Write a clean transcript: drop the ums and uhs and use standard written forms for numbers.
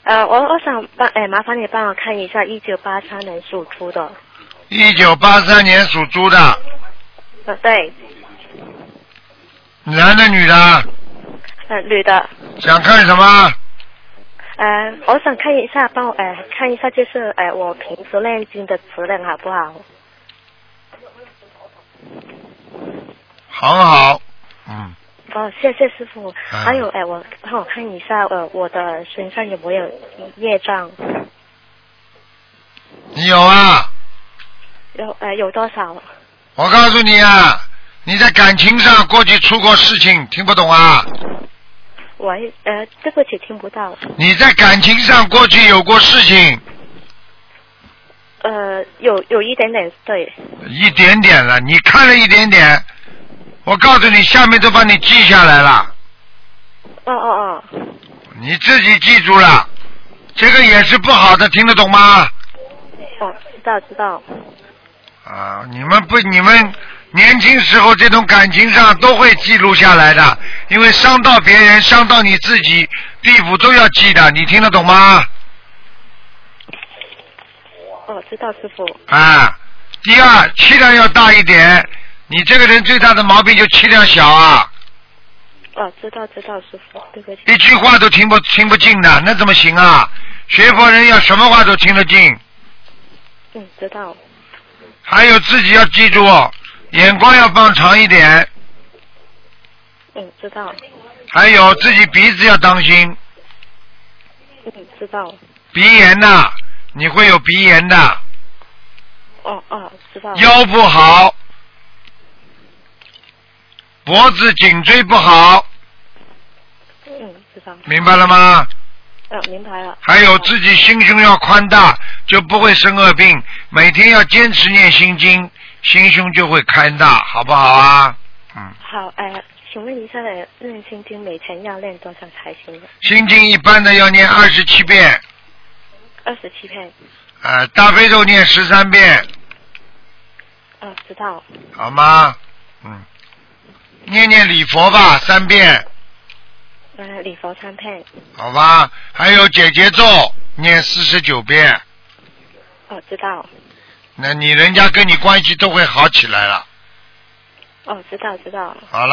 我想麻烦你帮我看一下1983年属猪的。 1983年属猪的。 对。 男的女的？ 女的。 想看什么？ 我想看一下，帮我看一下，就是我平时念经的质量好不好？ 很好。 谢谢师傅。还有帮我看一下我的身上有没有业障？ 你有啊？ 有多少？ 我告诉你啊，你在感情上过去出过事情，听不懂啊？ 对不起，听不到。 你在感情上过去有过事情？ 有一点点，对。 一点点了，你看了一点点，我告诉你，下面都帮你记下来了。你自己记住了，这个也是不好的，听得懂吗？ 知道。 你们年轻时候这种感情上都会记录下来的，因为伤到别人，伤到你自己，地府都要记的，你听得懂吗？ 知道师傅。 第二，气量要大一点，你这个人最大的毛病就气量小啊。 知道师傅，对不起。 一句话都听不进的，那怎么行啊？学佛人要什么话都听得进。 知道。 还有自己要记住，眼光要放长一点。 知道。 还有自己鼻子要当心。 知道。 鼻炎呐，你会有鼻炎的。 知道。 腰不好，脖子颈椎不好。 知道。 明白了吗？ 明白了。 还有自己心胸要宽大，就不会生恶病。每天要坚持念心经，心胸就会开大，好不好啊？ 好，请问一下，念心经每天要念多少才行的？ 心经一般的要念27遍。 27遍。 大悲咒念13遍。 知道。 好吗？念礼佛吧，3遍。 礼佛3遍。 好吧，还有解结咒念49遍。 知道。 那人家跟你关系都会好起来了。 知道。 好了。